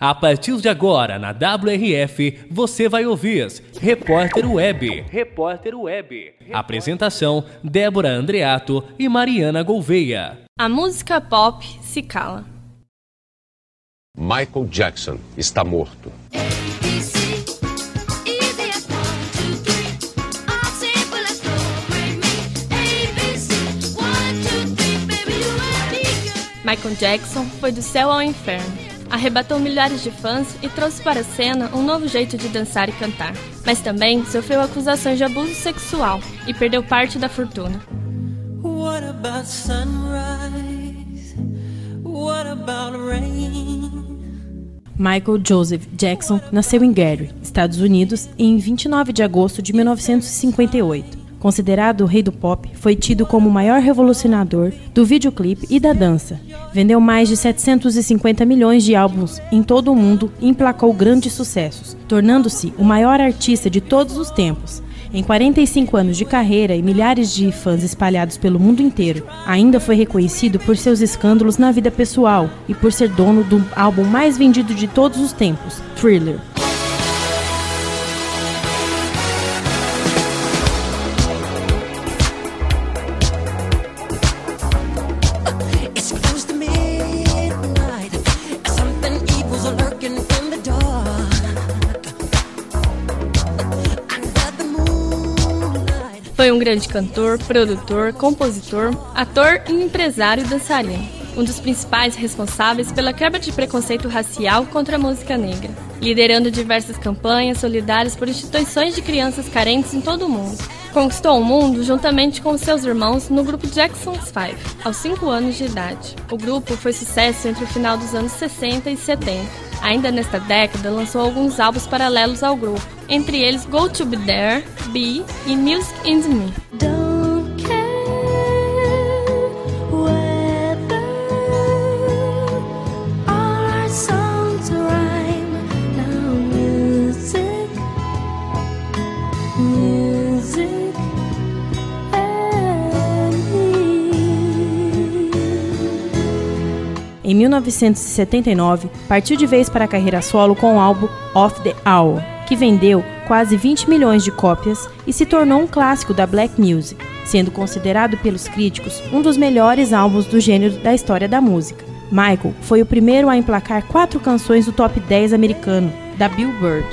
A partir de agora, na WRF, você vai ouvir Repórter Web. Repórter Web. Apresentação, Débora Andreato e Mariana Gouveia. A música pop se cala. Michael Jackson está morto. Michael Jackson foi do céu ao inferno. Arrebatou milhares de fãs e trouxe para a cena um novo jeito de dançar e cantar. Mas também sofreu acusações de abuso sexual e perdeu parte da fortuna. What about sunrise? What about rain? Michael Joseph Jackson nasceu em Gary, Estados Unidos, em 29 de agosto de 1958. Considerado o rei do pop, foi tido como o maior revolucionador do videoclipe e da dança. Vendeu mais de 750 milhões de álbuns em todo o mundo e emplacou grandes sucessos, tornando-se o maior artista de todos os tempos. Em 45 anos de carreira e milhares de fãs espalhados pelo mundo inteiro, ainda foi reconhecido por seus escândalos na vida pessoal e por ser dono do álbum mais vendido de todos os tempos, Thriller. Foi um grande cantor, produtor, compositor, ator e empresário dançarino. Um dos principais responsáveis pela quebra de preconceito racial contra a música negra, liderando diversas campanhas solidárias por instituições de crianças carentes em todo o mundo. Conquistou o mundo juntamente com seus irmãos no grupo Jackson's 5, aos 5 anos de idade. O grupo foi sucesso entre o final dos anos 60 e 70. Ainda nesta década, lançou alguns álbuns paralelos ao grupo, entre eles Go To Be There, Be e Music In Me. Don't care whether all our songs rhyme. Now music and me. Em 1979, partiu de vez para a carreira solo com o álbum Of The Hour, que vendeu quase 20 milhões de cópias e se tornou um clássico da Black Music, sendo considerado pelos críticos um dos melhores álbuns do gênero da história da música. Michael foi o primeiro a emplacar 4 canções do Top 10 americano, da Billboard.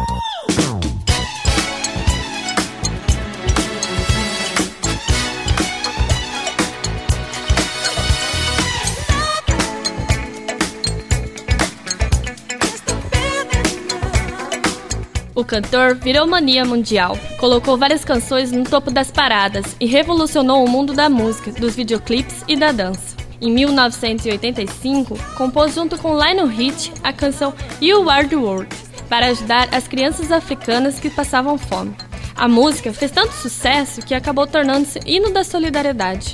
O cantor virou mania mundial, colocou várias canções no topo das paradas e revolucionou o mundo da música, dos videoclipes e da dança. Em 1985, compôs junto com Lionel Richie a canção You Are The World, para ajudar as crianças africanas que passavam fome. A música fez tanto sucesso que acabou tornando-se hino da solidariedade.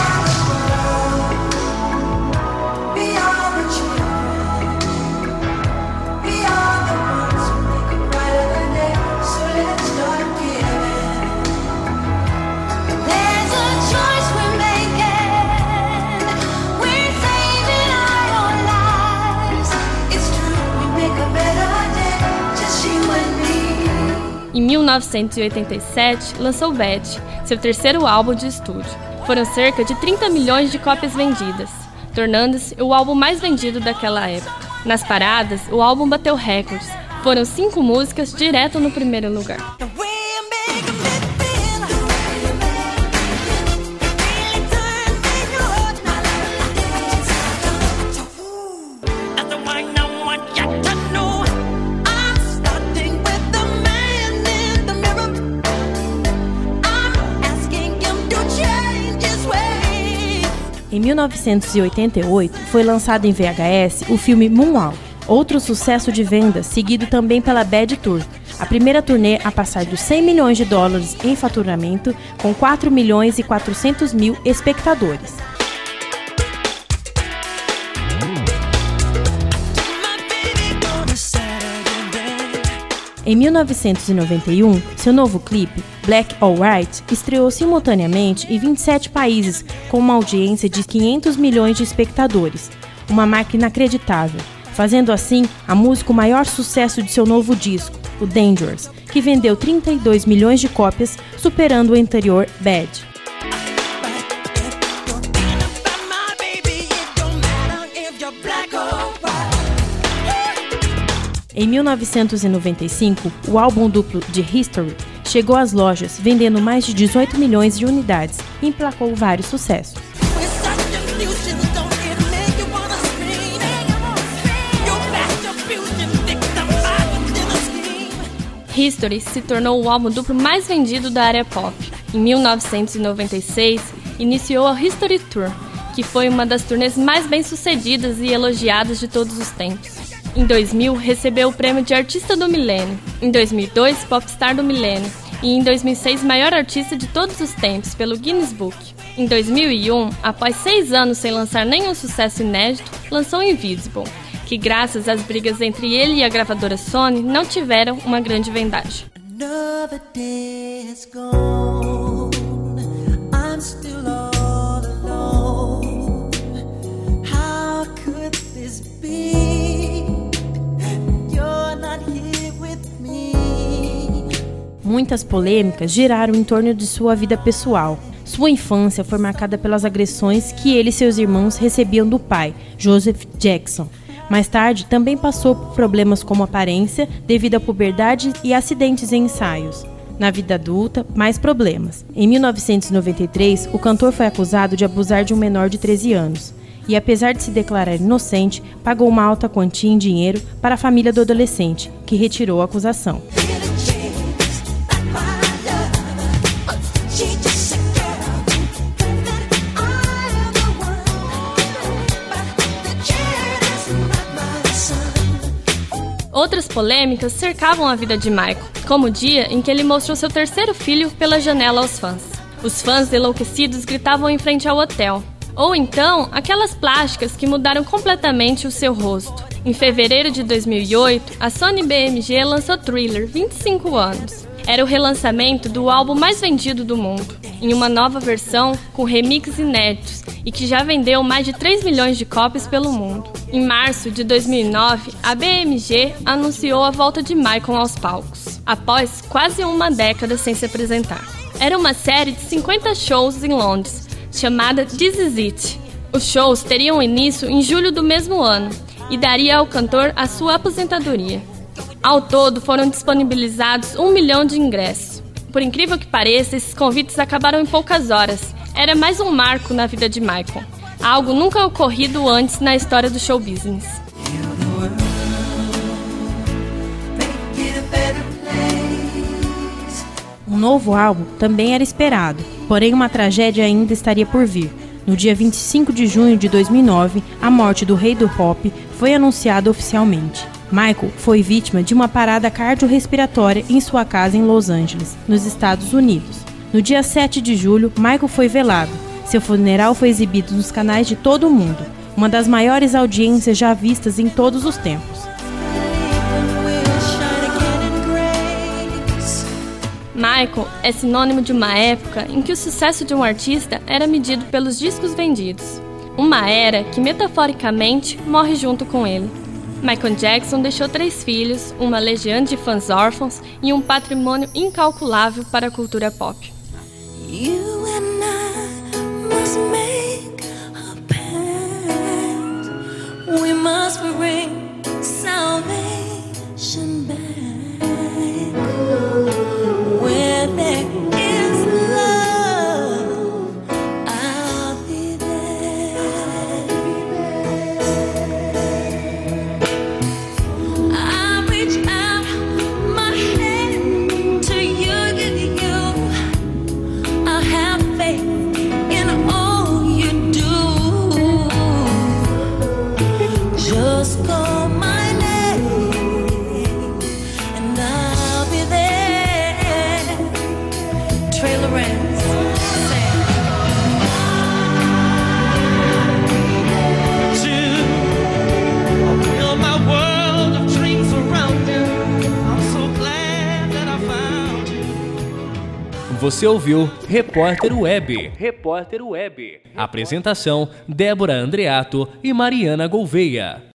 Em 1987, lançou Bad, seu terceiro álbum de estúdio. Foram cerca de 30 milhões de cópias vendidas, tornando-se o álbum mais vendido daquela época. Nas paradas, o álbum bateu recordes. Foram 5 músicas direto no primeiro lugar. Em 1988, foi lançado em VHS o filme Moonwalk, outro sucesso de vendas, seguido também pela Bad Tour, a primeira turnê a passar dos 100 milhões de dólares em faturamento, com 4 milhões e 400 mil espectadores. Em 1991, seu novo clipe, Black or White, estreou simultaneamente em 27 países com uma audiência de 500 milhões de espectadores, uma marca inacreditável. fazendo assim a música o maior sucesso de seu novo disco, o Dangerous, que vendeu 32 milhões de cópias, superando o anterior Bad. Em 1995, o álbum duplo de History chegou às lojas, vendendo mais de 18 milhões de unidades e emplacou vários sucessos. History se tornou o álbum duplo mais vendido da área pop. Em 1996, iniciou a History Tour, que foi uma das turnês mais bem-sucedidas e elogiadas de todos os tempos. Em 2000, recebeu o prêmio de Artista do Milênio. Em 2002, Popstar do Milênio. E em 2006, maior artista de todos os tempos, pelo Guinness Book. Em 2001, após 6 anos sem lançar nenhum sucesso inédito, lançou Invisible, que graças às brigas entre ele e a gravadora Sony, não tiveram uma grande vendagem. Another day is gone. I'm still all alone. How could this be? You're not here with me. Muitas polêmicas giraram em torno de sua vida pessoal. Sua infância foi marcada pelas agressões que ele e seus irmãos recebiam do pai, Joseph Jackson. Mais tarde, também passou por problemas como aparência, devido à puberdade e acidentes em ensaios. Na vida adulta, mais problemas. Em 1993, o cantor foi acusado de abusar de um menor de 13 anos. E apesar de se declarar inocente, pagou uma alta quantia em dinheiro para a família do adolescente, que retirou a acusação. Outras polêmicas cercavam a vida de Michael, como o dia em que ele mostrou seu terceiro filho pela janela aos fãs. Os fãs enlouquecidos gritavam em frente ao hotel. Ou então, aquelas plásticas que mudaram completamente o seu rosto. Em fevereiro de 2008, a Sony BMG lançou Thriller, 25 anos. Era o relançamento do álbum mais vendido do mundo, em uma nova versão com remixes inéditos e que já vendeu mais de 3 milhões de cópias pelo mundo. Em março de 2009, a BMG anunciou a volta de Michael aos palcos, após quase uma década sem se apresentar. Era uma série de 50 shows em Londres, chamada This Is It. Os shows teriam início em julho do mesmo ano e daria ao cantor a sua aposentadoria. Ao todo, foram disponibilizados 1 milhão de ingressos. Por incrível que pareça, esses convites acabaram em poucas horas. Era mais um marco na vida de Michael, algo nunca ocorrido antes na história do show business. Um novo álbum também era esperado, porém uma tragédia ainda estaria por vir. No dia 25 de junho de 2009, a morte do rei do pop foi anunciada oficialmente. Michael foi vítima de uma parada cardiorrespiratória em sua casa em Los Angeles, nos Estados Unidos. No dia 7 de julho, Michael foi velado. Seu funeral foi exibido nos canais de todo o mundo, uma das maiores audiências já vistas em todos os tempos. Michael é sinônimo de uma época em que o sucesso de um artista era medido pelos discos vendidos. Uma era que, metaforicamente, morre junto com ele. Michael Jackson deixou 3 filhos, uma legião de fãs órfãos e um patrimônio incalculável para a cultura pop. You and I must make a pact. We must bring salvation back. Where there is love, I'll be there. I reach out my hand to you. I have faith in all you do. Just call my name and I'll be there. Trailer ends. You're my world of dreams around you. I'm so glad that I found you. Você ouviu Repórter Web. Repórter Web. Apresentação: Débora Andreato e Mariana Gouveia.